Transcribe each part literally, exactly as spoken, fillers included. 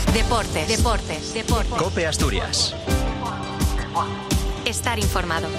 Deportes, deportes, deportes. COPE Asturias. Estar informado.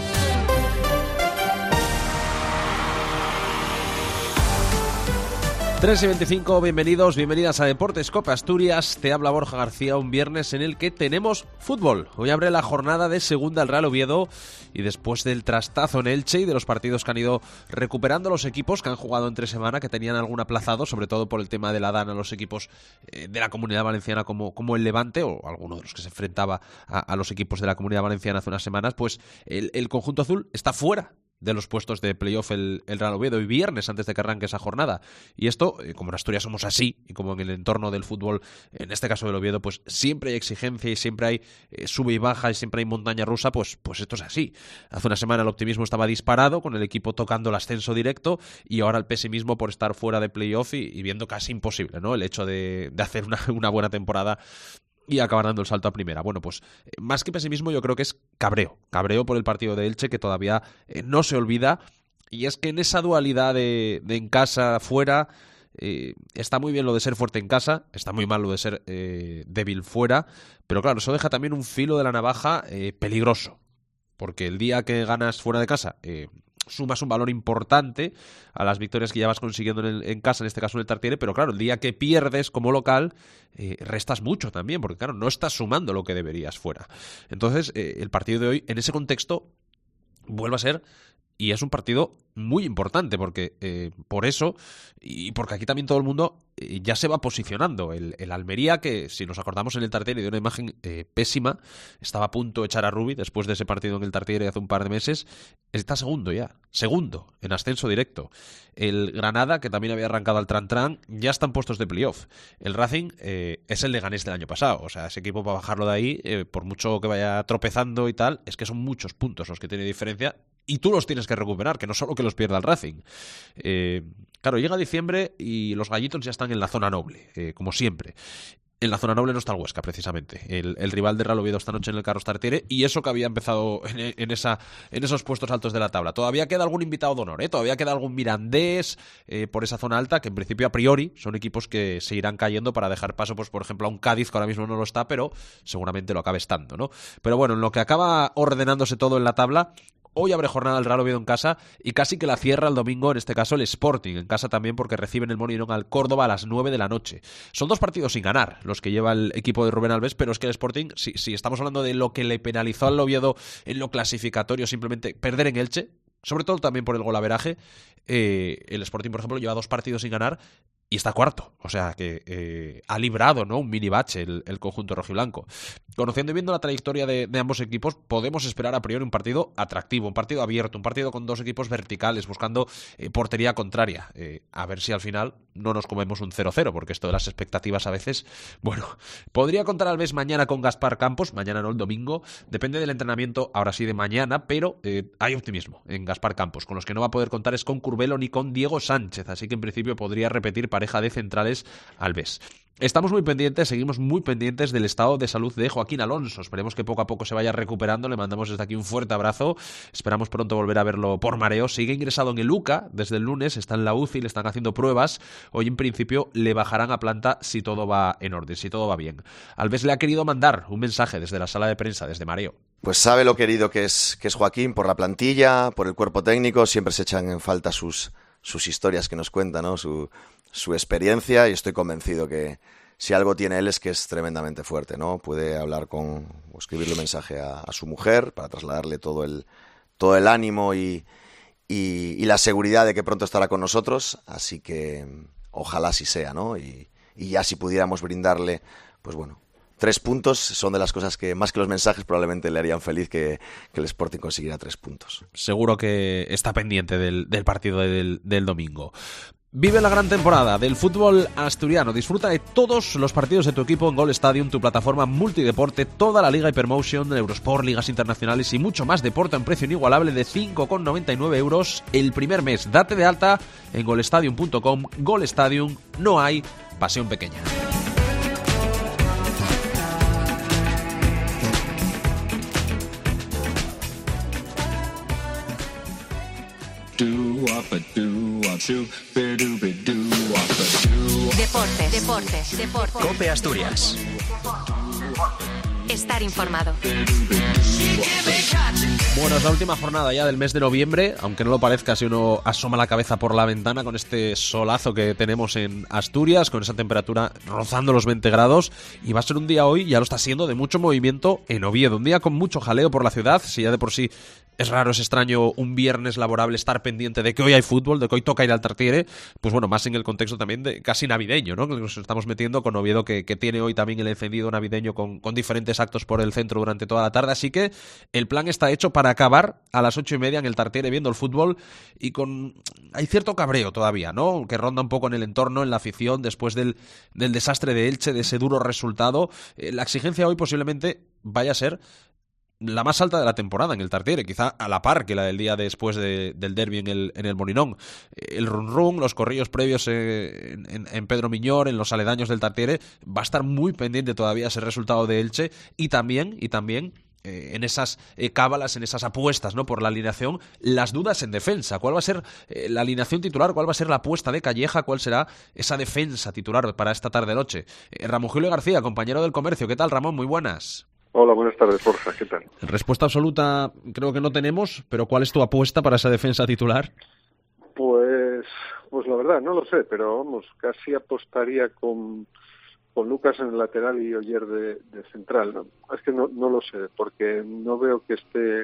tres y veinticinco, bienvenidos, bienvenidas a Deportes COPE Asturias. Te habla Borja García, un viernes en el que tenemos fútbol. Hoy abre la jornada de segunda el Real Oviedo y después del trastazo en Elche y de los partidos que han ido recuperando los equipos que han jugado entre semana, que tenían algún aplazado, sobre todo por el tema de la DAN a los equipos eh, de la Comunidad Valenciana como, como el Levante o alguno de los que se enfrentaba a, a los equipos de la Comunidad Valenciana hace unas semanas, pues el, el conjunto azul está fuera de los puestos de playoff el, el Real Oviedo y viernes antes de que arranque esa jornada. Y esto, eh, como en Asturias somos así, y como en el entorno del fútbol, en este caso del Oviedo, pues siempre hay exigencia y siempre hay eh, sube y baja y siempre hay montaña rusa, pues, pues esto es así. Hace una semana el optimismo estaba disparado, con el equipo tocando el ascenso directo, y ahora el pesimismo por estar fuera de playoff y, y viendo casi imposible, ¿no? El hecho de, de hacer una, una buena temporada y acabar dando el salto a primera. Bueno, pues más que pesimismo yo creo que es cabreo. Cabreo por el partido de Elche que todavía eh, no se olvida. Y es que en esa dualidad de, de en casa, fuera, eh, está muy bien lo de ser fuerte en casa, está muy mal lo de ser eh, débil fuera. Pero claro, eso deja también un filo de la navaja eh, peligroso. Porque el día que ganas fuera de casa eh, sumas un valor importante a las victorias que ya vas consiguiendo en, el, en casa, en este caso en el Tartiere, pero claro, el día que pierdes como local, eh, restas mucho también, porque claro, no estás sumando lo que deberías fuera. Entonces, eh, el partido de hoy, en ese contexto, vuelve a ser, y es un partido muy importante, porque eh, por eso, y porque aquí también todo el mundo eh, ya se va posicionando. El, el Almería, que si nos acordamos en el Tartiere de una imagen eh, pésima, estaba a punto de echar a Rubi después de ese partido en el Tartiere hace un par de meses, está segundo ya, segundo, en ascenso directo. El Granada, que también había arrancado al Tran-Tran, ya están puestos de playoff. El Racing eh, es el Leganés del año pasado, o sea, ese equipo para bajarlo de ahí, eh, por mucho que vaya tropezando y tal, es que son muchos puntos los que tiene diferencia, y tú los tienes que recuperar, que no solo que los pierda el Racing. Eh, claro, llega diciembre y los gallitos ya están en la zona noble, eh, como siempre. En la zona noble no está el Huesca, precisamente. El, el rival de Real Oviedo esta noche en el Carlos Tartiere, y eso que había empezado en, en, esa, en esos puestos altos de la tabla. Todavía queda algún invitado de honor, ¿eh? Todavía queda algún Mirandés eh, por esa zona alta, que en principio a priori son equipos que se irán cayendo para dejar paso, pues por ejemplo, a un Cádiz, que ahora mismo no lo está, pero seguramente lo acabe estando, ¿no? Pero bueno, en lo que acaba ordenándose todo en la tabla, hoy abre jornada el Real Oviedo en casa y casi que la cierra el domingo, en este caso el Sporting, en casa también, porque reciben el Molinón al Córdoba a las nueve de la noche. Son dos partidos sin ganar los que lleva el equipo de Rubén Alves, pero es que el Sporting, si, si estamos hablando de lo que le penalizó al Oviedo en lo clasificatorio, simplemente perder en Elche, sobre todo también por el golaveraje, eh, el Sporting, por ejemplo, lleva dos partidos sin ganar y está cuarto, o sea que eh, ha librado, ¿no?, un mini bache el, el conjunto rojiblanco. Conociendo y viendo la trayectoria de, de ambos equipos, podemos esperar a priori un partido atractivo, un partido abierto, un partido con dos equipos verticales, buscando eh, portería contraria. Eh, a ver si al final no nos comemos un cero cero, porque esto de las expectativas a veces, bueno, podría contar Alves mañana con Gaspar Campos, mañana no, el domingo, depende del entrenamiento, ahora sí de mañana, pero eh, hay optimismo en Gaspar Campos. Con los que no va a poder contar es con Curbelo ni con Diego Sánchez, así que en principio podría repetir pareja de centrales Alves. Estamos muy pendientes, seguimos muy pendientes del estado de salud de Joaquín Alonso. Esperemos que poco a poco se vaya recuperando. Le mandamos desde aquí un fuerte abrazo. Esperamos pronto volver a verlo por mareo. Sigue ingresado en el U C A desde el lunes. Está en la U C I, le están haciendo pruebas. Hoy en principio le bajarán a planta si todo va en orden, si todo va bien. Alves le ha querido mandar un mensaje desde la sala de prensa, desde mareo. Pues sabe lo querido que es, que es Joaquín, por la plantilla, por el cuerpo técnico. Siempre se echan en falta sus, sus historias que nos cuenta, ¿no? Su, su experiencia, y estoy convencido que si algo tiene él es que es tremendamente fuerte, ¿no? Puede hablar con o escribirle un mensaje a, a su mujer para trasladarle todo el todo el ánimo y, y, y la seguridad de que pronto estará con nosotros, así que ojalá así sea, ¿no? Y, y ya si pudiéramos brindarle, pues bueno, tres puntos son de las cosas que, más que los mensajes, probablemente le harían feliz que, que el Sporting consiguiera tres puntos. Seguro que está pendiente del, del partido del, del domingo. Vive la gran temporada del fútbol asturiano. Disfruta de todos los partidos de tu equipo en Gol Stadium, tu plataforma multideporte, toda la Liga Hypermotion, Eurosport, ligas internacionales y mucho más deporte a un precio inigualable de cinco con noventa y nueve euros el primer mes. Date de alta en golestadium punto com. Gol Stadium, no hay pasión pequeña. Deportes, deportes, deportes. COPE Asturias. Estar informado. Bueno, es la última jornada ya del mes de noviembre, aunque no lo parezca si uno asoma la cabeza por la ventana con este solazo que tenemos en Asturias, con esa temperatura rozando los veinte grados, y va a ser un día hoy, ya lo está siendo, de mucho movimiento en Oviedo, un día con mucho jaleo por la ciudad. Si ya de por sí es raro, es extraño un viernes laborable estar pendiente de que hoy hay fútbol, de que hoy toca ir al Tartiere, pues bueno, más en el contexto también de casi navideño, ¿no? Que nos estamos metiendo con Oviedo, que, que tiene hoy también el encendido navideño con, con diferentes actos por el centro durante toda la tarde, así que el plan está hecho para acabar a las ocho y media en el Tartiere viendo el fútbol, y con hay cierto cabreo todavía, ¿no? Que ronda un poco en el entorno, en la afición, después del, del desastre de Elche, de ese duro resultado. Eh, la exigencia hoy posiblemente vaya a ser la más alta de la temporada en el Tartiere, quizá a la par que la del día después de, del derbi en el, en el Molinón. El run run, los corrillos previos eh, en, en Pedro Miñor, en los aledaños del Tartiere, va a estar muy pendiente todavía ese resultado de Elche, y también, y también eh, en esas eh, cábalas, en esas apuestas, ¿no?, por la alineación, las dudas en defensa. ¿Cuál va a ser eh, la alineación titular? ¿Cuál va a ser la apuesta de Calleja? ¿Cuál será esa defensa titular para esta tarde-noche? Eh, Ramón Julio García, compañero del Comercio. ¿Qué tal, Ramón? Muy buenas. Hola, buenas tardes, Borja, ¿qué tal? Respuesta absoluta creo que no tenemos, pero ¿cuál es tu apuesta para esa defensa titular? Pues pues la verdad, no lo sé, pero vamos, casi apostaría con, con Lucas en el lateral y Oyer de, de central, ¿no? Es que no, no lo sé, porque no veo que esté...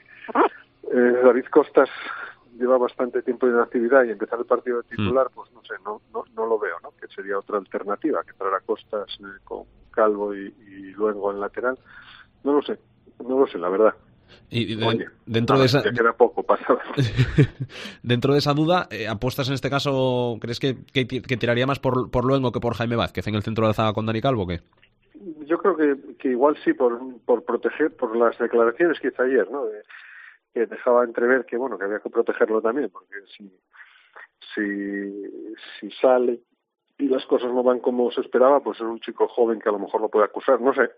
Eh, David Costas lleva bastante tiempo en actividad y empezar el partido de titular, mm. pues no sé, no, no no lo veo, ¿no? Que sería otra alternativa, que traer a Costas eh, con Calvo y, y luego en lateral. No lo sé, no lo sé, la verdad. Y de, Oye, dentro nada, de esa ya queda poco pasado. Dentro de esa duda, eh, apuestas en este caso, ¿crees que, que, que tiraría más por, por Luengo que por Jaime Vázquez en el centro de la zaga con Dani Calvo o qué? Yo creo que, que igual sí, por, por proteger, por las declaraciones que hizo ayer, ¿no? De, que dejaba entrever que, bueno, que había que protegerlo también, porque si si si sale y las cosas no van como se esperaba, pues es un chico joven que a lo mejor lo puede acusar, no sé.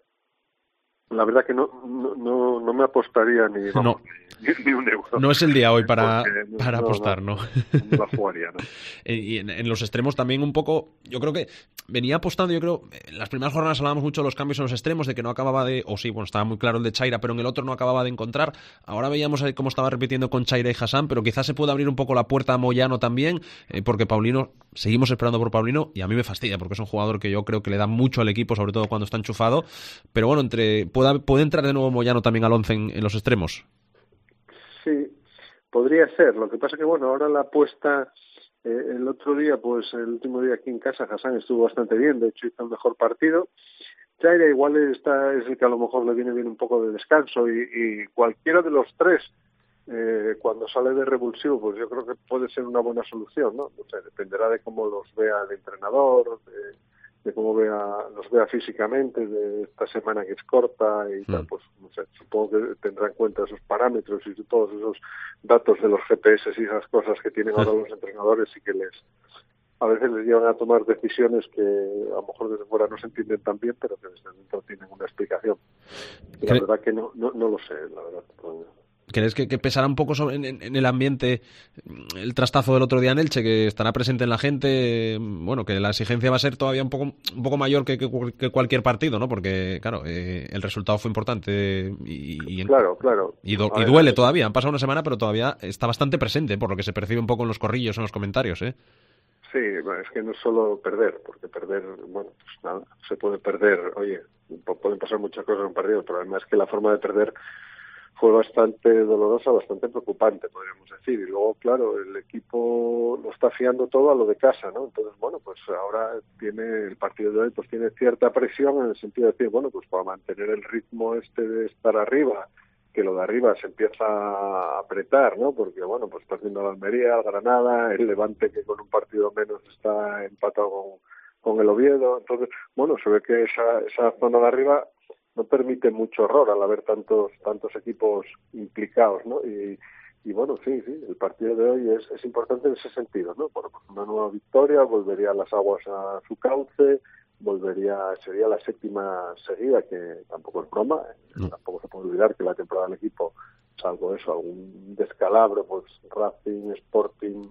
La verdad que no no no, no me apostaría ni, vamos, no. ni, ni un euro. No es el día hoy para, no, para no, apostar, ¿no? No, no la jugaría, ¿no? Y en, en los extremos también un poco, yo creo que venía apostando, yo creo, en las primeras jornadas hablábamos mucho de los cambios en los extremos, de que no acababa de, o sí, bueno, estaba muy claro el de Chaira, pero en el otro no acababa de encontrar. Ahora veíamos ahí cómo estaba repitiendo con Chaira y Hassan, pero quizás se puede abrir un poco la puerta a Moyano también, eh, porque Paulino, seguimos esperando por Paulino, y a mí me fastidia, porque es un jugador que yo creo que le da mucho al equipo, sobre todo cuando está enchufado, pero bueno, entre puede, puede entrar de nuevo Moyano también al once en, en los extremos. Sí, podría ser. Lo que pasa que, bueno, ahora la apuesta, eh, el otro día, pues el último día aquí en casa, Hassan estuvo bastante bien, de hecho hizo el mejor partido. Chaira igual está, es el que a lo mejor le viene bien un poco de descanso, y, y cualquiera de los tres, eh, cuando sale de revulsivo, pues yo creo que puede ser una buena solución, ¿no? O sea, dependerá de cómo los vea el entrenador, de, de cómo vea, los vea físicamente, de esta semana que es corta y tal, pues no sé, supongo que tendrá en cuenta esos parámetros y todos esos datos de los G P S y esas cosas que tienen ahora los entrenadores, y que les a veces les llevan a tomar decisiones que a lo mejor desde fuera no se entienden tan bien, pero que desde dentro tienen una explicación. Y la verdad que no, no, no lo sé, la verdad. ¿Crees que, que pesará un poco sobre, en, en el ambiente el trastazo del otro día en Elche, que estará presente en la gente? Bueno, que la exigencia va a ser todavía un poco un poco mayor que, que, que cualquier partido, ¿no? Porque, claro, eh, el resultado fue importante y, y claro, claro. Y, do, y ver, duele todavía. Han pasado una semana, pero todavía está bastante presente, por lo que se percibe un poco en los corrillos, en los comentarios, ¿eh? Sí, bueno, es que no es solo perder, porque perder, bueno, pues nada, se puede perder, oye, pueden pasar muchas cosas en un partido, pero además que la forma de perder fue bastante dolorosa, bastante preocupante, podríamos decir. Y luego, claro, el equipo lo está fiando todo a lo de casa, ¿no? Entonces, bueno, pues ahora tiene el partido de hoy, pues tiene cierta presión en el sentido de decir, bueno, pues para mantener el ritmo este de estar arriba, que lo de arriba se empieza a apretar, ¿no? Porque, bueno, pues está haciendo la Almería, el Granada, el Levante, que con un partido menos está empatado con, con el Oviedo. Entonces, bueno, se ve que esa, esa zona de arriba no permite mucho error al haber tantos tantos equipos implicados, ¿no? Y, y bueno, sí, sí, el partido de hoy es, es importante en ese sentido, ¿no? Bueno, pues una nueva victoria, volvería las aguas a su cauce, volvería, sería la séptima seguida, que tampoco es broma, no. Tampoco se puede olvidar que la temporada del equipo, salvo eso, algún descalabro, pues Racing, Sporting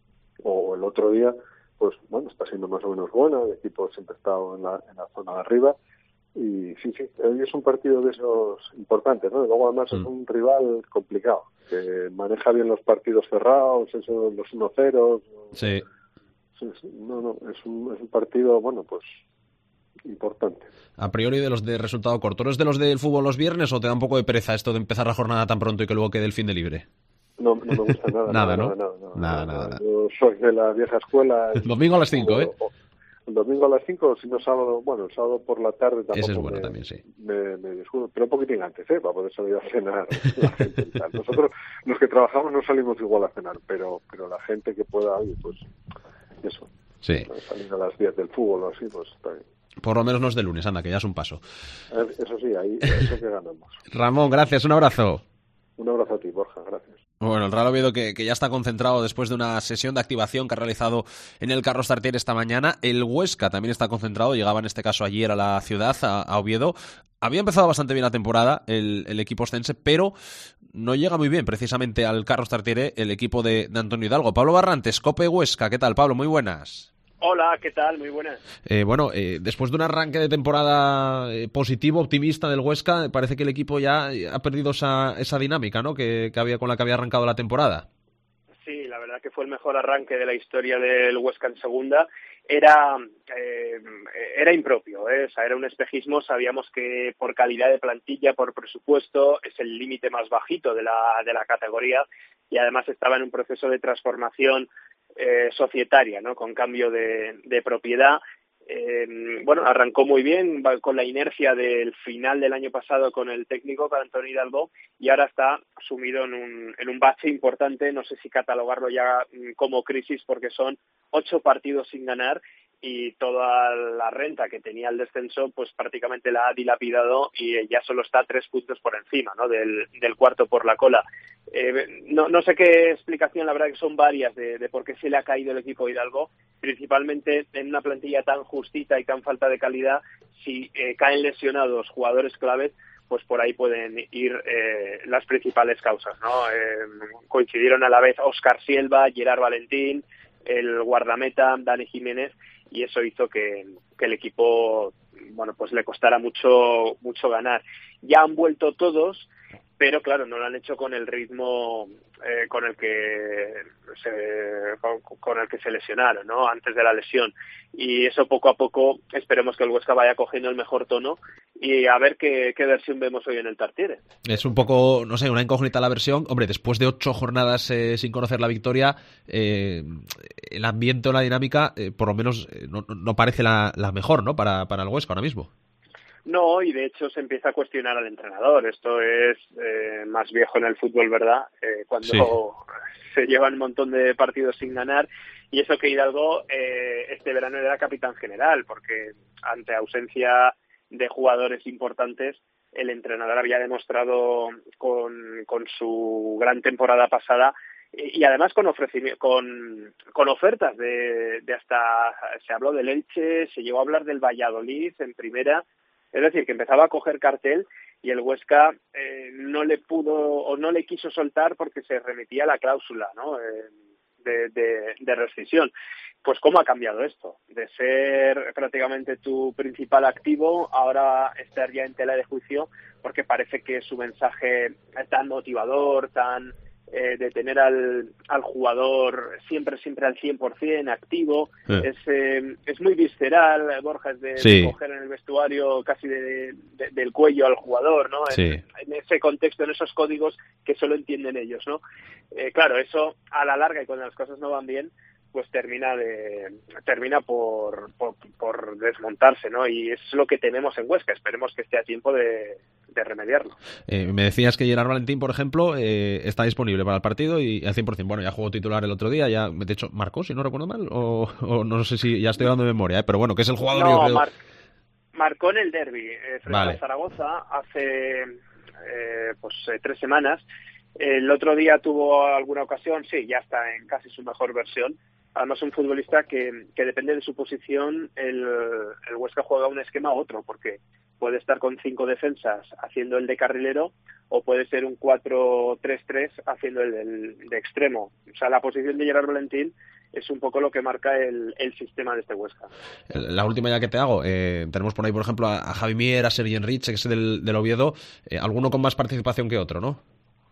o el otro día, pues bueno, está siendo más o menos buena, el equipo siempre ha estado en la, en la zona de arriba. Y sí, sí, hoy es un partido de esos importantes, ¿no? Luego además mm. es un rival complicado, que maneja bien los partidos cerrados, eso, los uno cero. Sí. Sí, sí. No, no, es un, es un partido, bueno, pues importante. A priori de los de resultado corto. ¿Eres de los del fútbol los viernes o te da un poco de pereza esto de empezar la jornada tan pronto y que luego quede el fin de libre? No, no me gusta nada. nada, nada, ¿no? Nada, nada, nada, nada, nada, nada. Yo soy de la vieja escuela. El domingo a las cinco, ¿eh? O, el domingo a las cinco, si no sábado, bueno, el sábado por la tarde tampoco. Ese es bueno me, también, sí. Me, me descuido, pero un poquitín antes, ¿eh? Para poder salir a cenar la gente y tal. Nosotros, los que trabajamos, no salimos igual a cenar, pero pero la gente que pueda, oye, pues eso. Sí. Salir a las diez del fútbol o así, pues está bien. Por lo menos no es de lunes, anda, que ya es un paso. Eso sí, ahí eso que ganamos. Ramón, gracias, un abrazo. Un abrazo a ti, Borja, gracias. Bueno, el Real Oviedo que, que ya está concentrado después de una sesión de activación que ha realizado en el Carlos Tartiere esta mañana. El Huesca también está concentrado, llegaba en este caso ayer a la ciudad, a, a Oviedo. Había empezado bastante bien la temporada el, el equipo ostense, pero no llega muy bien precisamente al Carlos Tartiere el equipo de, de Antonio Hidalgo. Pablo Barrantes, Cope Huesca, ¿qué tal, Pablo? Muy buenas. Hola, ¿qué tal? Muy buenas. Eh, bueno, eh, después de un arranque de temporada eh, positivo, optimista del Huesca, parece que el equipo ya ha perdido esa, esa dinámica, ¿no? Que, que había con la que había arrancado la temporada. Sí, la verdad que fue el mejor arranque de la historia del Huesca en segunda. Era eh, era impropio, ¿eh? O sea, era un espejismo. Sabíamos que por calidad de plantilla, por presupuesto, es el límite más bajito de la de la categoría y además estaba en un proceso de transformación Eh, societaria, ¿no? Con cambio de, de propiedad. Eh, bueno, arrancó muy bien con la inercia del final del año pasado con el técnico, con Antonio Hidalgo, y ahora está sumido en un, en un bache importante. No sé si catalogarlo ya como crisis, porque son ocho partidos sin ganar y toda la renta que tenía el descenso pues prácticamente la ha dilapidado y ya solo está tres puntos por encima, ¿no? del, del cuarto por la cola. Eh, no, no sé qué explicación, la verdad que son varias de, de por qué se le ha caído el equipo Hidalgo, principalmente en una plantilla tan justita y tan falta de calidad. Si eh, caen lesionados jugadores claves, pues por ahí pueden ir eh, las principales causas, ¿no? Eh, coincidieron a la vez Óscar Silva, Gerard Valentín, el guardameta Dani Jiménez, y eso hizo que, que el equipo, bueno, pues le costara mucho mucho ganar. Ya han vuelto todos, pero claro, no lo han hecho con el ritmo eh, con el que se con, con el que se lesionaron, ¿no? Antes de la lesión, y eso poco a poco esperemos que el Huesca vaya cogiendo el mejor tono y a ver qué, qué versión vemos hoy en el Tartiere. Es un poco, no sé, una incógnita la versión. Hombre, después de ocho jornadas eh, sin conocer la victoria, eh, el ambiente o la dinámica, eh, por lo menos, eh, no, no parece la, la mejor, ¿no? Para, para el Huesca ahora mismo. No, y de hecho se empieza a cuestionar al entrenador. Esto es eh, más viejo en el fútbol, ¿verdad? Eh, cuando sí. se llevan un montón de partidos sin ganar, y eso que Hidalgo eh, este verano era capitán general, porque ante ausencia de jugadores importantes, el entrenador había demostrado con, con su gran temporada pasada y además con ofrecimiento, con, con ofertas de, de hasta, se habló del Elche, se llegó a hablar del Valladolid en primera. Es decir, que empezaba a coger cartel y el Huesca eh, no le pudo o no le quiso soltar porque se remitía a la cláusula, ¿no? Eh, de, de, de rescisión. Pues ¿cómo ha cambiado esto? De ser prácticamente tu principal activo, ahora estar ya en tela de juicio, porque parece que su mensaje tan motivador, tan eh, de tener al, al jugador siempre siempre al cien por ciento activo, sí. es eh, es muy visceral, Borja, es de, sí. de coger en el vestuario casi de, de, del cuello al jugador, ¿no? Sí. En, en ese contexto, en esos códigos que solo entienden ellos, ¿no? Eh, claro, eso a la larga y cuando las cosas no van bien, pues termina de termina por, por por desmontarse, ¿no? Y es lo que tenemos en Huesca. Esperemos que esté a tiempo de, de remediarlo. Eh, me decías que Gerard Valentín, por ejemplo, eh, está disponible para el partido y al cien por ciento. Bueno, ya jugó titular el otro día, ya de hecho marcó, si no recuerdo mal, o, o no sé si ya estoy dando de memoria, ¿eh? Pero bueno, que es el jugador. No, yo creo... mar- marcó en el derbi eh, frente vale. a Zaragoza hace eh, pues eh, tres semanas. El otro día tuvo alguna ocasión, sí, ya está en casi su mejor versión. Además, un futbolista que, que depende de su posición, el, el Huesca juega un esquema u otro, porque puede estar con cinco defensas haciendo el de carrilero o puede ser un cuatro tres tres haciendo el, el de extremo. O sea, la posición de Gerard Valentín es un poco lo que marca el, el sistema de este Huesca. La última ya que te hago, eh, tenemos por ahí, por ejemplo, a, a Javi Mier, a Sergi Enrich, que es del, del Oviedo, eh, alguno con más participación que otro, ¿no?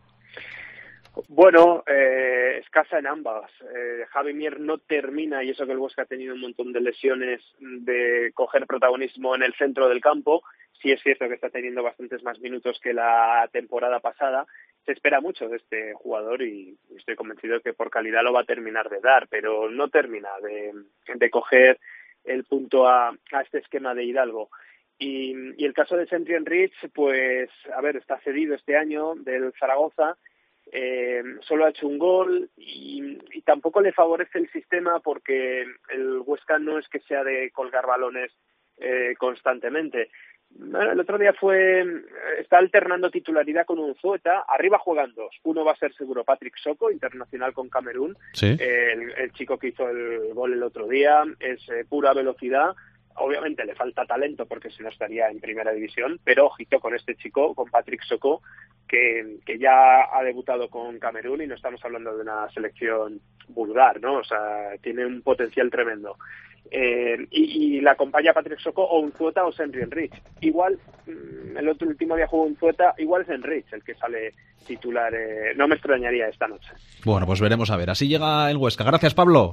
Bueno, eh, escasa en ambas. Eh, Javi Mier no termina, y eso que el Huesca ha tenido un montón de lesiones, de coger protagonismo en el centro del campo. Sí es cierto que está teniendo bastantes más minutos que la temporada pasada. Se espera mucho de este jugador y estoy convencido de que por calidad lo va a terminar de dar, pero no termina de, de coger el punto a, a este esquema de Hidalgo. Y, y el caso de Sergi Enrich, pues, a ver, está cedido este año del Zaragoza. Eh, solo ha hecho un gol y, y tampoco le favorece el sistema porque el Huesca no es que sea de colgar balones eh, constantemente. Bueno, el otro día fue está alternando titularidad con Unzueta, arriba juegan dos, uno va a ser seguro Patrick Soko, internacional con Camerún, ¿Sí? el, el chico que hizo el gol el otro día, es eh, pura velocidad. Obviamente le falta talento porque si no estaría en primera división, pero ojito con este chico, con Patrick Soko, que, que ya ha debutado con Camerún y no estamos hablando de una selección vulgar, ¿no? O sea, tiene un potencial tremendo. Eh, y, y la acompaña Patrick Soko o Unzueta o Sergi Enrich. Igual, el otro último día jugó Unzueta, igual es Enrich el que sale titular. Eh, no me extrañaría esta noche. Bueno, pues veremos a ver. Así llega el Huesca. Gracias, Pablo.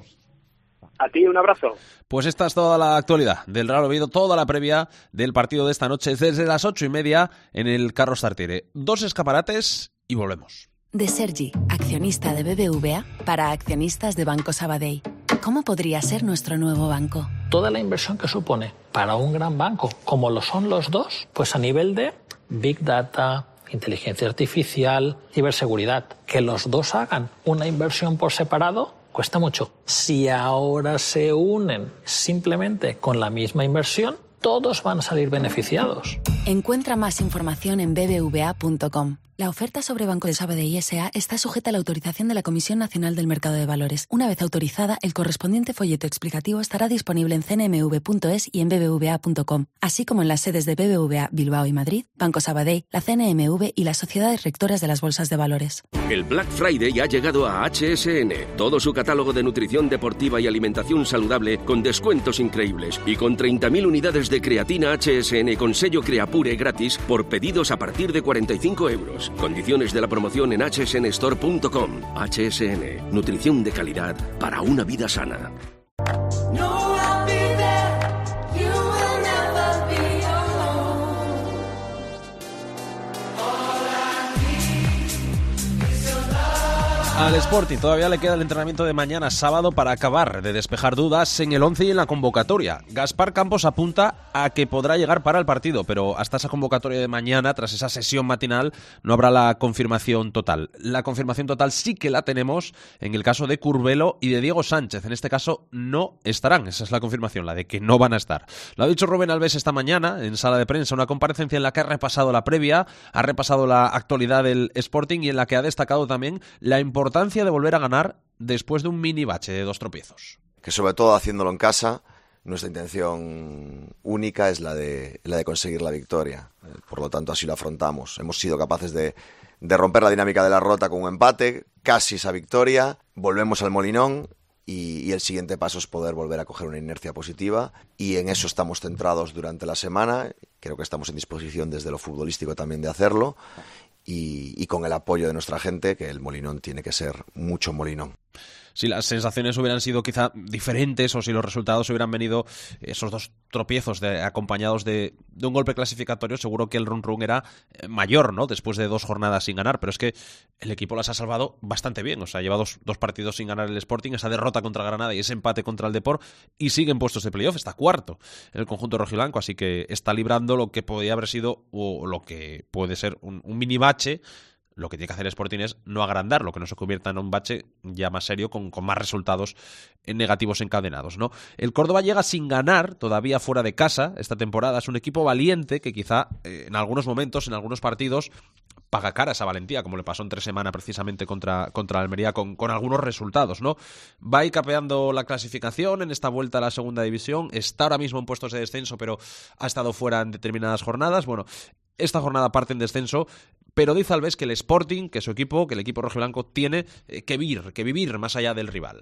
A ti, un abrazo. Pues esta es toda la actualidad del Real Oviedo, toda la previa del partido de esta noche desde las ocho y media en el Carlos Tartiere. Dos escaparates y volvemos. De Sergi, accionista de B B V A, para accionistas de Banco Sabadell. ¿Cómo podría ser nuestro nuevo banco? Toda la inversión que supone para un gran banco, como lo son los dos, pues a nivel de Big Data, inteligencia artificial, ciberseguridad, que los dos hagan una inversión por separado, cuesta mucho. Si ahora se unen simplemente con la misma inversión, todos van a salir beneficiados. Encuentra más información en b b v a punto com. La oferta sobre Banco de Sabadell S A está sujeta a la autorización de la Comisión Nacional del Mercado de Valores. Una vez autorizada, el correspondiente folleto explicativo estará disponible en c n m v punto es y en b b v a punto com, así como en las sedes de B B V A Bilbao y Madrid, Banco Sabadell, la C N M V y las sociedades rectoras de las bolsas de valores. El Black Friday ha llegado a H S N. Todo su catálogo de nutrición deportiva y alimentación saludable con descuentos increíbles y con treinta mil unidades de creatina H S N con sello Creapure gratis por pedidos a partir de cuarenta y cinco euros. Condiciones de la promoción en h s n store punto com. H S N. Nutrición de calidad para una vida sana. Al Sporting todavía le queda el entrenamiento de mañana sábado para acabar de despejar dudas en el once y en la convocatoria. Gaspar Campos apunta a que podrá llegar para el partido, pero hasta esa convocatoria de mañana, tras esa sesión matinal, no habrá la confirmación total. La confirmación total sí que la tenemos en el caso de Curbelo y de Diego Sánchez. En este caso no estarán, esa es la confirmación, la de que no van a estar. Lo ha dicho Rubén Alves esta mañana en sala de prensa, una comparecencia en la que ha repasado la previa, ha repasado la actualidad del Sporting y en la que ha destacado también la importancia importancia de volver a ganar después de un mini bache de dos tropiezos. Que sobre todo haciéndolo en casa, nuestra intención única es la de, la de conseguir la victoria. Por lo tanto, así lo afrontamos. Hemos sido capaces de, de romper la dinámica de la derrota con un empate, casi esa victoria. Volvemos al Molinón y, y el siguiente paso es poder volver a coger una inercia positiva. Y en eso estamos centrados durante la semana. Creo que estamos en disposición desde lo futbolístico también de hacerlo. Y, y con el apoyo de nuestra gente, que el Molinón tiene que ser mucho Molinón. Si las sensaciones hubieran sido quizá diferentes o si los resultados hubieran venido esos dos tropiezos de, acompañados de, de un golpe clasificatorio, seguro que el run run era mayor, ¿no? Después de dos jornadas sin ganar, pero es que el equipo las ha salvado bastante bien. O sea, lleva dos, dos partidos sin ganar el Sporting, esa derrota contra Granada y ese empate contra el Depor, y siguen puestos de playoff, está cuarto en el conjunto rojiblanco, así que está librando lo que podía haber sido o lo que puede ser un, un mini bache. Lo que tiene que hacer el Sporting es no agrandarlo, que no se convierta en un bache ya más serio con, con más resultados negativos encadenados, ¿no? El Córdoba llega sin ganar, todavía fuera de casa esta temporada. Es un equipo valiente que quizá eh, en algunos momentos, en algunos partidos, paga cara esa valentía, como le pasó en tres semanas precisamente contra, contra Almería con, con algunos resultados, ¿no? Va a ir capeando la clasificación en esta vuelta a la segunda división. Está ahora mismo en puestos de descenso, pero ha estado fuera en determinadas jornadas. Bueno, esta jornada parte en descenso, pero dice Alves que el Sporting, que su equipo, que el equipo rojiblanco tiene que vivir, que vivir más allá del rival.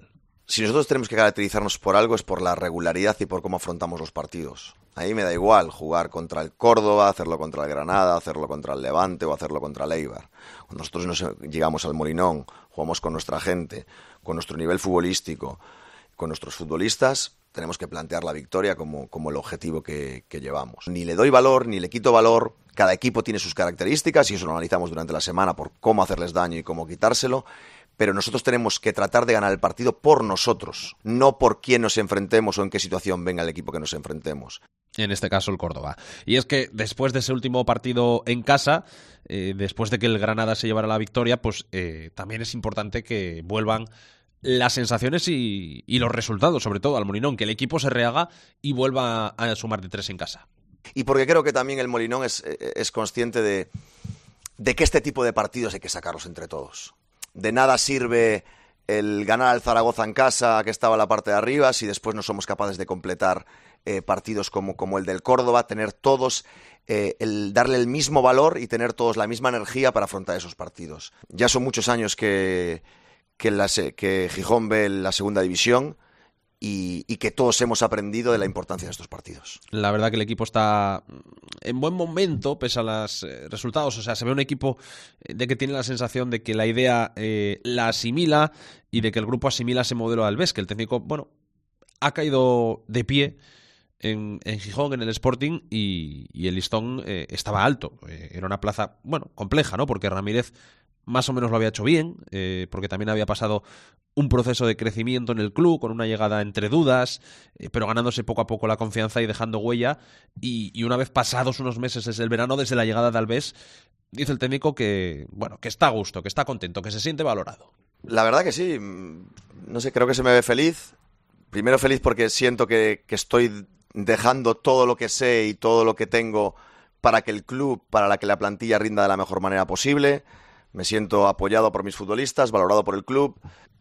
si nosotros tenemos que caracterizarnos por algo es por la regularidad y por cómo afrontamos los partidos. A mí me da igual jugar contra el Córdoba, hacerlo contra el Granada, hacerlo contra el Levante o hacerlo contra el Eibar. Cuando nosotros nos llegamos al Molinón, jugamos con nuestra gente, con nuestro nivel futbolístico, con nuestros futbolistas, tenemos que plantear la victoria como, como el objetivo que, que llevamos. Ni le doy valor, ni le quito valor. Cada equipo tiene sus características y eso lo analizamos durante la semana por cómo hacerles daño y cómo quitárselo. Pero nosotros tenemos que tratar de ganar el partido por nosotros, no por quién nos enfrentemos o en qué situación venga el equipo que nos enfrentemos. En este caso el Córdoba. Y es que después de ese último partido en casa, eh, después de que el Granada se llevara la victoria, pues eh, también es importante que vuelvan las sensaciones y, y los resultados, sobre todo al Molinón, que el equipo se rehaga y vuelva a sumar de tres en casa. Y porque creo que también el Molinón es, es consciente de, de que este tipo de partidos hay que sacarlos entre todos. De nada sirve el ganar al Zaragoza en casa, que estaba en la parte de arriba, si después no somos capaces de completar eh, partidos como, como el del Córdoba, tener todos, eh, el darle el mismo valor y tener todos la misma energía para afrontar esos partidos. Ya son muchos años que, que, la, que Gijón ve la segunda división y, y que todos hemos aprendido de la importancia de estos partidos. La verdad que el equipo está en buen momento, pese a los eh, resultados. O sea, se ve un equipo de que tiene la sensación de que la idea eh, la asimila y de que el grupo asimila ese modelo de Alves, que el técnico, bueno, ha caído de pie en, en Gijón, en el Sporting, y, y el listón eh, estaba alto. Eh, era una plaza, bueno, compleja, ¿no? Porque Ramírez más o menos lo había hecho bien, eh, porque también había pasado un proceso de crecimiento en el club, con una llegada entre dudas, eh, pero ganándose poco a poco la confianza y dejando huella. Y, y una vez pasados unos meses desde el verano, desde la llegada de Alves, dice el técnico que, bueno, que está a gusto, que está contento, que se siente valorado. La verdad que sí. No sé, creo que se me ve feliz. Primero feliz porque siento que, que estoy dejando todo lo que sé y todo lo que tengo para que el club, para que la plantilla rinda de la mejor manera posible. Me siento apoyado por mis futbolistas, valorado por el club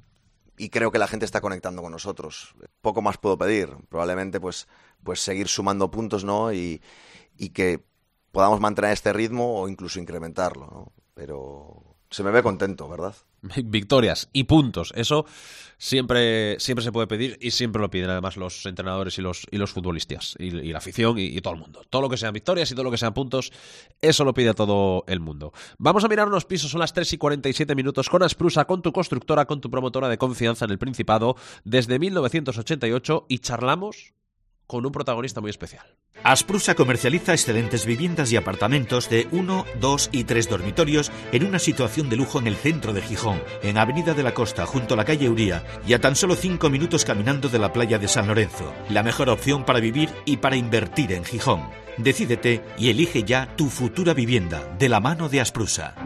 y creo que la gente está conectando con nosotros. Poco más puedo pedir. Probablemente pues, pues seguir sumando puntos, ¿no? Y, y que podamos mantener este ritmo o incluso incrementarlo, ¿no? Pero se me ve contento, ¿verdad? Victorias y puntos, eso siempre siempre se puede pedir y siempre lo piden además los entrenadores y los y los futbolistas y, y la afición y, y todo el mundo. Todo lo que sean victorias y todo lo que sean puntos, eso lo pide todo el mundo. Vamos a mirar unos pisos, son las tres y cuarenta y siete minutos con Asprusa, con tu constructora, con tu promotora de confianza en el Principado desde mil novecientos ochenta y ocho, y charlamos con un protagonista muy especial. Asprusa comercializa excelentes viviendas y apartamentos de uno, dos y tres dormitorios en una situación de lujo en el centro de Gijón, en Avenida de la Costa, junto a la calle Uría, y a tan solo cinco minutos caminando de la playa de San Lorenzo. La mejor opción para vivir y para invertir en Gijón. Decídete y elige ya tu futura vivienda, de la mano de Asprusa.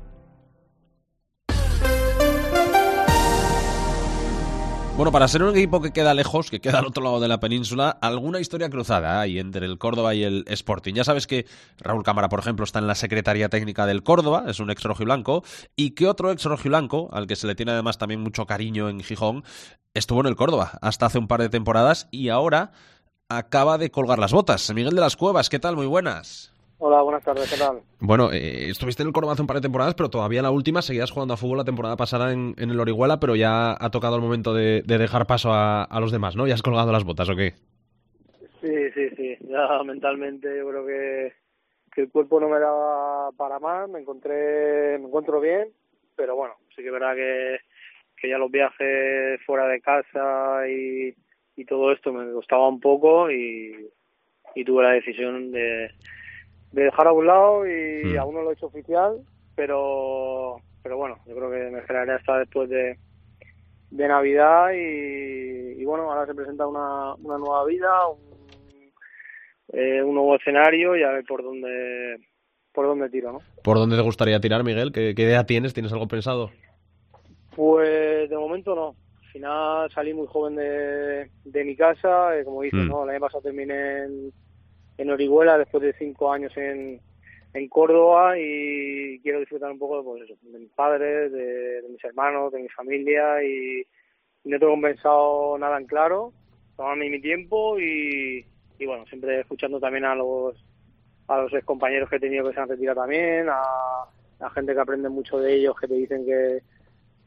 Bueno, para ser un equipo que queda lejos, que queda al otro lado de la península, alguna historia cruzada hay entre el Córdoba y el Sporting. Ya sabes que Raúl Cámara, por ejemplo, está en la Secretaría Técnica del Córdoba, es un ex rojiblanco, y que otro ex rojiblanco, al que se le tiene además también mucho cariño en Gijón, estuvo en el Córdoba hasta hace un par de temporadas y ahora acaba de colgar las botas. Miguel de las Cuevas, ¿qué tal? Muy buenas. Hola, buenas tardes, ¿qué tal? Bueno, eh, estuviste en el Córdoba hace un par de temporadas, pero todavía la última seguías jugando a fútbol la temporada pasada en, en el Orihuela, pero ya ha tocado el momento de, de dejar paso a, a los demás, ¿no? ¿Ya has colgado las botas o qué? Sí, sí, sí. Ya mentalmente yo creo que, que el cuerpo no me daba para más, me encontré, me encuentro bien, pero bueno, sí que es verdad que, que ya los viajes fuera de casa y, y todo esto me costaba un poco y, y tuve la decisión de... de dejar a un lado y mm. aún no lo he hecho oficial, pero pero bueno, yo creo que me esperaré hasta después de, de Navidad y, y bueno, ahora se presenta una, una nueva vida, un, eh, un nuevo escenario y a ver por dónde por dónde tiro, ¿no? ¿Por dónde te gustaría tirar, Miguel? ¿Qué, qué idea tienes? ¿Tienes algo pensado? Pues de momento no. Al final salí muy joven de, de mi casa, eh, como dices, mm. ¿no? El año pasado terminé en en Orihuela después de cinco años en, en Córdoba y quiero disfrutar un poco pues, de mis padres, de, de mis hermanos, de mi familia y, y no tengo pensado nada en claro, tomarme mi tiempo y, y bueno, siempre escuchando también a los a los ex compañeros que he tenido que se han retirado también, a, a gente que aprende mucho de ellos que te dicen que,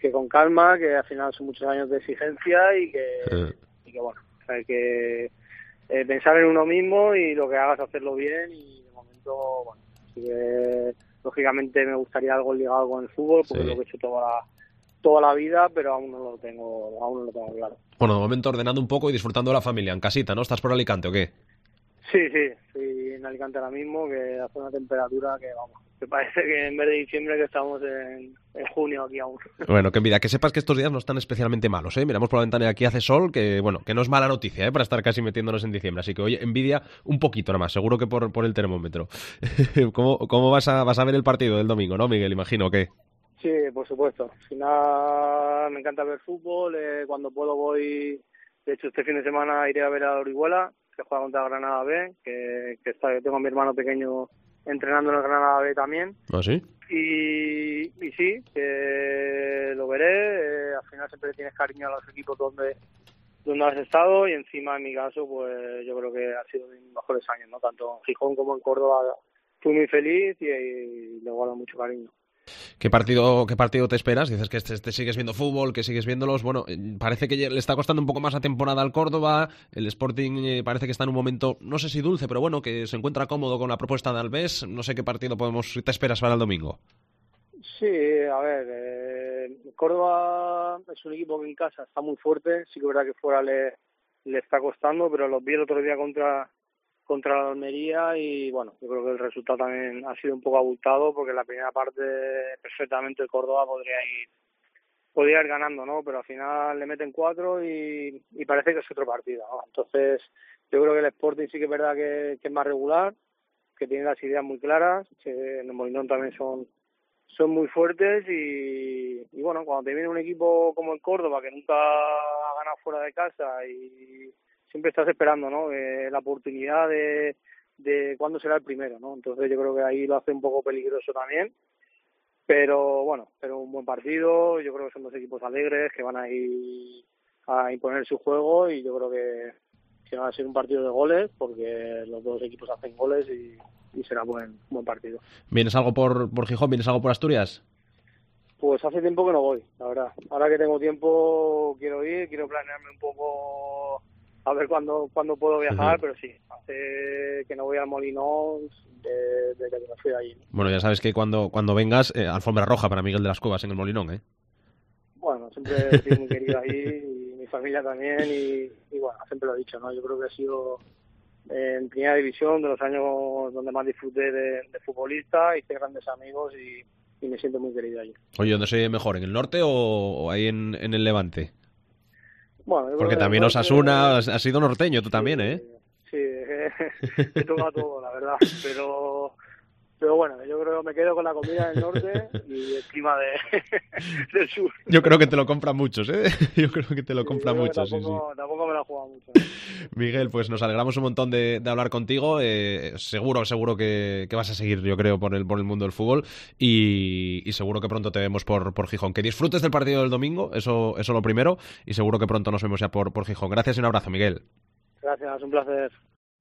que con calma, que al final son muchos años de exigencia y que, sí. y que bueno, hay que eh, pensar en uno mismo y lo que hagas hacerlo bien y de momento, bueno, así que lógicamente me gustaría algo ligado con el fútbol porque sí. lo que he hecho toda la, toda la vida, pero aún no lo tengo, aún no lo tengo claro. Bueno, de momento ordenando un poco y disfrutando de la familia, en casita, ¿no? ¿Estás por Alicante o qué? Sí, sí, estoy en Alicante ahora mismo, que hace una temperatura que, vamos, me parece que en vez de diciembre que estamos en, en junio aquí aún. Bueno, que envidia, que sepas que estos días no están especialmente malos, ¿eh? Miramos por la ventana y aquí hace sol, que bueno, que no es mala noticia, ¿eh? Para estar casi metiéndonos en diciembre, así que oye, envidia un poquito nada más, seguro que por, por el termómetro. ¿Cómo, cómo vas a, vas a ver el partido del domingo, no, Miguel? Imagino que... Sí, por supuesto. Al final me encanta ver fútbol. Eh, cuando puedo voy... De hecho, este fin de semana iré a ver a Orihuela, que juega contra Granada B, que, que está, tengo a mi hermano pequeño entrenando en el Granada B también. ¿Ah, sí? Y, y sí, que lo veré. Eh, al final siempre tienes cariño a los equipos donde donde has estado y encima, en mi caso, pues yo creo que ha sido de mis mejores años, ¿no? Tanto en Gijón como en Córdoba fui muy feliz y, y le guardo mucho cariño. ¿Qué partido, ¿Qué partido te esperas? Dices que te, te sigues viendo fútbol, que sigues viéndolos. Bueno, parece que le está costando un poco más la temporada al Córdoba. El Sporting eh, parece que está en un momento, no sé si dulce, pero bueno, que se encuentra cómodo con la propuesta de Alves. No sé qué partido podemos te esperas para el domingo. Sí, a ver, eh, Córdoba es un equipo que en casa está muy fuerte. Sí que es verdad que fuera le, le está costando, pero los vi el otro día contra... contra la Almería y bueno, yo creo que el resultado también ha sido un poco abultado porque en la primera parte perfectamente el Córdoba podría ir podría ir ganando, ¿no? Pero al final le meten cuatro y, y parece que es otro partido, ¿no? Entonces yo creo que el Sporting sí que es verdad que, que es más regular, que tiene las ideas muy claras, que en el Molinón también son son muy fuertes y, y bueno, cuando te viene un equipo como el Córdoba que nunca ha ganado fuera de casa y siempre estás esperando, ¿no? Eh, la oportunidad de, de cuándo será el primero, ¿no? Entonces yo creo que ahí lo hace un poco peligroso también. Pero bueno, pero un buen partido. Yo creo que son dos equipos alegres que van a ir a imponer su juego y yo creo que, que va a ser un partido de goles porque los dos equipos hacen goles y, y será buen buen partido. ¿Vienes algo por, por Gijón? ¿Vienes algo por Asturias? Pues hace tiempo que no voy, la verdad. Ahora que tengo tiempo quiero ir, quiero planearme un poco a ver cuándo cuándo puedo viajar, uh-huh. pero sí, hace que no voy al Molinón desde de, de que me fui de allí. Bueno, ya sabes que cuando cuando vengas, eh, alfombra roja para Miguel de las Cuevas en el Molinón, ¿eh? Bueno, siempre he sido muy querido ahí, y mi familia también, y, y bueno, siempre lo he dicho, ¿no? Yo creo que ha sido eh, en primera división de los años donde más disfruté de, de futbolista, hice grandes amigos y, y me siento muy querido allí. Oye, ¿dónde se mejor? ¿En el norte o, o ahí en, en el Levante? Bueno, porque también Osasuna, has, has sido norteño tú sí, también, ¿eh? Sí, he tomado todo, la verdad, pero pero bueno, yo creo que me quedo con la comida del norte y el clima de, del sur. Yo creo que te lo compran muchos, ¿eh? Yo creo que te lo sí, compran muchos, tampoco, sí, sí. Tampoco me la he jugado mucho, ¿no? Miguel, pues nos alegramos un montón de, de hablar contigo. Eh, seguro, seguro que, que vas a seguir, yo creo, por el por el mundo del fútbol y, y seguro que pronto te vemos por, por Gijón. Que disfrutes del partido del domingo, eso eso lo primero, y seguro que pronto nos vemos ya por, por Gijón. Gracias y un abrazo, Miguel. Gracias, un placer.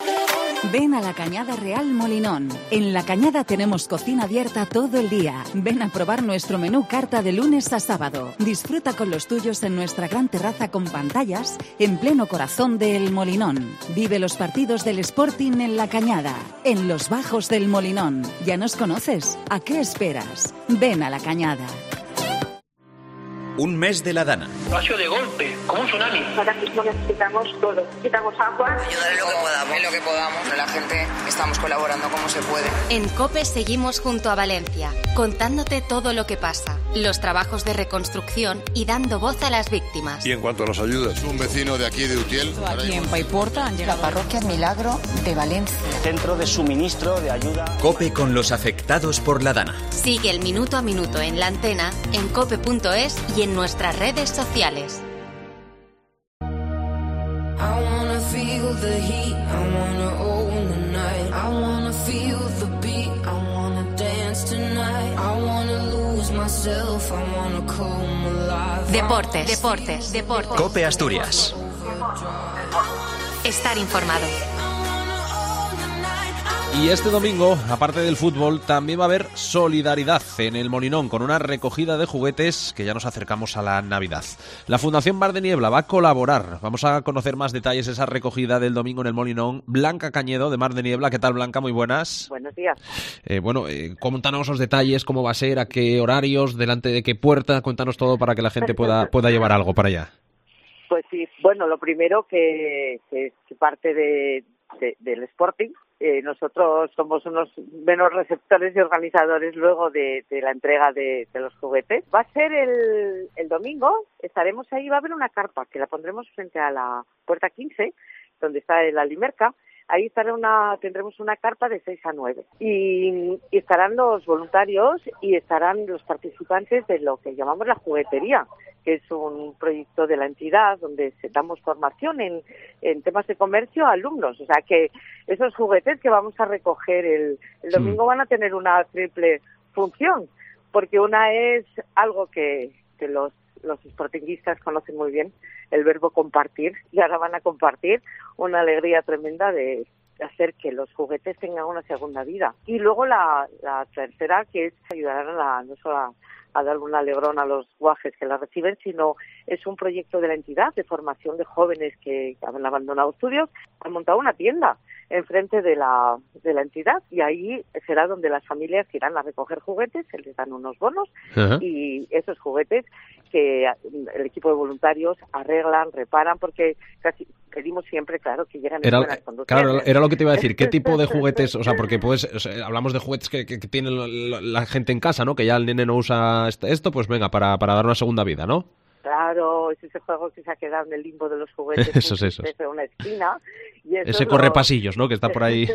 Ven a La Cañada Real Molinón. En La Cañada tenemos cocina abierta todo el día. Ven a probar nuestro menú carta de lunes a sábado. Disfruta con los tuyos en nuestra gran terraza con pantallas en pleno corazón de El Molinón. Vive los partidos del Sporting en La Cañada, en los bajos del Molinón. ¿Ya nos conoces? ¿A qué esperas? Ven a La Cañada. Un mes de la Dana. Ha sido de golpe, como un tsunami. Ahora mismo necesitamos todo. Necesitamos agua. Ayudar en lo que podamos. En lo que podamos. La gente estamos colaborando como se puede. En COPE seguimos junto a Valencia, contándote todo lo que pasa, los trabajos de reconstrucción y dando voz a las víctimas. Y en cuanto a las ayudas, un vecino de aquí de Utiel. Aquí en Paiporta han llegado. La parroquia Milagro de Valencia. Centro de suministro de ayuda. COPE con los afectados por la Dana. Sigue el minuto a minuto en la antena, en cope punto es y en nuestras redes sociales. Deportes, deportes, deportes. COPE Asturias. Estar informado. Y este domingo, aparte del fútbol, también va a haber solidaridad en el Molinón con una recogida de juguetes que ya nos acercamos a la Navidad. La Fundación Mar de Niebla va a colaborar. Vamos a conocer más detalles de esa recogida del domingo en el Molinón. Blanca Cañedo, de Mar de Niebla. ¿Qué tal, Blanca? Muy buenas. Buenos días. Eh, bueno, eh, cuéntanos los detalles, cómo va a ser, a qué horarios, delante de qué puerta. Cuéntanos todo para que la gente pueda, pueda llevar algo para allá. Pues sí, bueno, lo primero que, que, que parte de, de, del Sporting. Eh, nosotros somos unos menos receptores y organizadores luego de, de la entrega de, de los juguetes. Va a ser el, el domingo, estaremos ahí, va a haber una carpa que la pondremos frente a la puerta quince, donde está el Alimerca. Ahí estará una, tendremos una carpa de seis a nueve y, y estarán los voluntarios y estarán los participantes de lo que llamamos la juguetería, que es un proyecto de la entidad donde damos formación en, en temas de comercio a alumnos. O sea que esos juguetes que vamos a recoger el, el domingo van a tener una triple función, porque una es algo que, que los los sportinguistas conocen muy bien, el verbo compartir, y ahora van a compartir una alegría tremenda de hacer que los juguetes tengan una segunda vida. Y luego la, la tercera, que es ayudar a la, no solo a, a dar un alegrón a los guajes que la reciben, sino es un proyecto de la entidad de formación de jóvenes que han abandonado estudios, han montado una tienda enfrente de la de la entidad y ahí será donde las familias irán a recoger juguetes, se les dan unos bonos. Uh-huh. Y esos juguetes que el equipo de voluntarios arreglan, reparan, porque casi pedimos siempre, claro, que llegan en buenas condiciones. Claro, era lo que te iba a decir. ¿Qué tipo de juguetes? O sea, porque pues o sea, hablamos de juguetes que, que, que tiene la, la gente en casa, ¿no? Que ya el nene no usa esto, pues venga, para, para dar una segunda vida, ¿no? Claro, es ese juego que se ha quedado en el limbo de los juguetes. Eso es eso. Desde una esquina. Y ese correpasillos, ¿no? Que está por ahí.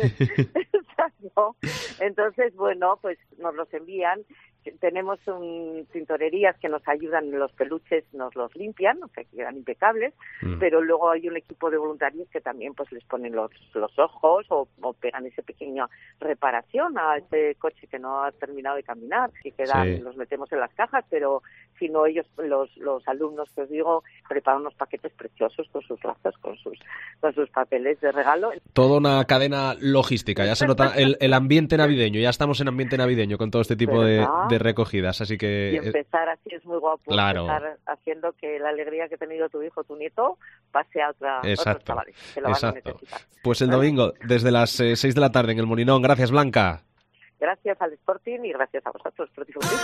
Exacto. Entonces, bueno, pues nos los envían. Tenemos un, tintorerías que nos ayudan, los peluches nos los limpian, o sea, que quedan impecables, mm. pero luego hay un equipo de voluntarios que también pues les ponen los, los ojos o, o pegan esa pequeña reparación a ese coche que no ha terminado de caminar, y quedan, sí. Los metemos en las cajas, pero si no, ellos, los, los alumnos que os digo, preparan unos paquetes preciosos con sus lazos, con sus, con sus papeles de regalo. Toda una cadena logística, ya se nota el, el ambiente navideño, ya estamos en ambiente navideño con todo este tipo de, de recogidas, así que... Y empezar así es muy guapo, claro. Empezar haciendo que la alegría que ha tenido tu hijo, tu nieto, pase a otra, otros chavales que lo Exacto. van a necesitar. Pues el domingo, desde las eh, seis de la tarde en el Molinón. Gracias, Blanca. Gracias al Sporting y gracias a vosotros por difundir.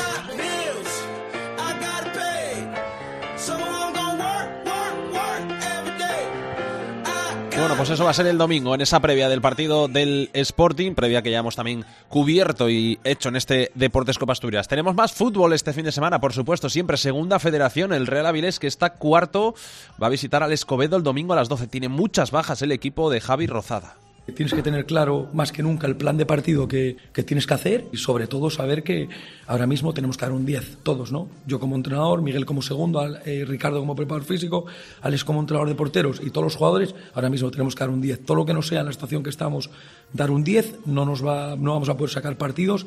Bueno, pues eso va a ser el domingo, en esa previa del partido del Sporting, previa que ya hemos también cubierto y hecho en este Deportes Copa Asturias. Tenemos más fútbol este fin de semana, por supuesto, siempre segunda federación, el Real Avilés, que está cuarto, va a visitar al Escobedo el domingo a las doce. Tiene muchas bajas el equipo de Javi Rozada. Tienes que tener claro más que nunca el plan de partido que, que tienes que hacer y sobre todo saber que ahora mismo tenemos que dar un diez, todos, ¿no? Yo como entrenador, Miguel como segundo, eh, Ricardo como preparador físico, Alex como entrenador de porteros y todos los jugadores, ahora mismo tenemos que dar un diez. Todo lo que no sea en la situación que estamos, dar un diez, no, nos va, no vamos a poder sacar partidos.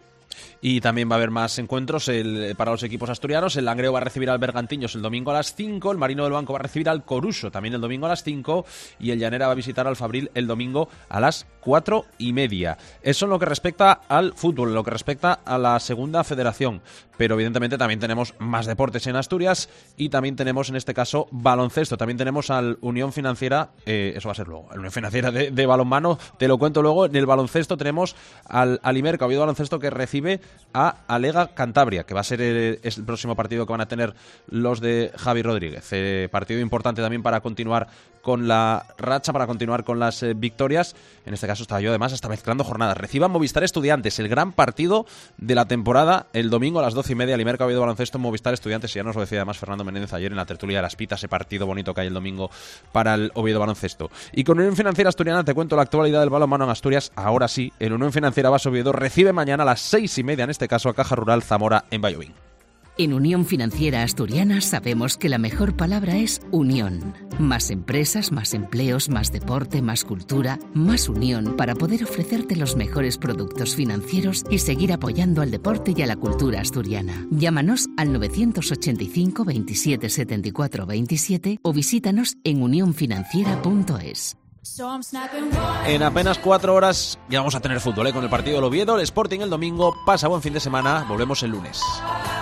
Y también va a haber más encuentros el, para los equipos asturianos. El Langreo va a recibir al Bergantiños el domingo a las cinco. El Marino del Banco va a recibir al Coruso también el domingo a las cinco. Y el Llanera va a visitar al Fabril el domingo a las cuatro y media. Eso en lo que respecta al fútbol, en lo que respecta a la segunda federación. Pero evidentemente también tenemos más deportes en Asturias y también tenemos en este caso baloncesto. También tenemos al Unión Financiera, eh, eso va a ser luego, la Unión Financiera de, de balonmano, te lo cuento luego. En el baloncesto tenemos al Alimerca, Oviedo Baloncesto, que recibe a Alega Cantabria, que va a ser el, es el próximo partido que van a tener los de Javi Rodríguez. Eh, partido importante también para continuar con la racha, para continuar con las eh, victorias. En este caso estaba yo además hasta mezclando jornadas. Reciba Movistar Estudiantes, el gran partido de la temporada, el domingo a las doce y media, Alimerca Oviedo Baloncesto, Movistar Estudiantes. Y ya nos lo decía además Fernando Menéndez ayer en la tertulia de las Pitas, ese partido bonito que hay el domingo para el Oviedo Baloncesto. Y con Unión Financiera Asturiana te cuento la actualidad del balonmano en Asturias. Ahora sí, el Unión Financiera Base Oviedo recibe mañana a las seis y media, en este caso a Caja Rural Zamora en Vallovín. En Unión Financiera Asturiana sabemos que la mejor palabra es unión. Más empresas, más empleos, más deporte, más cultura, más unión para poder ofrecerte los mejores productos financieros y seguir apoyando al deporte y a la cultura asturiana. Llámanos al nueve ochenta y cinco, veintisiete, setenta y cuatro, veintisiete o visítanos en unión financiera punto es. En apenas cuatro horas ya vamos a tener fútbol, ¿eh? Con el partido del Oviedo, el Sporting el domingo. Pasa buen fin de semana, volvemos el lunes.